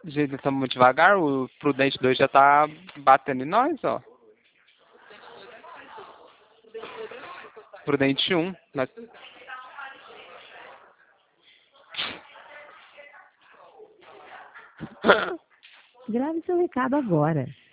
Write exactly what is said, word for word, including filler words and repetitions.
Gente, nós estamos muito devagar, o Prudente dois já tá batendo em nós, ó. Prudente um. Nós... Grave seu recado agora.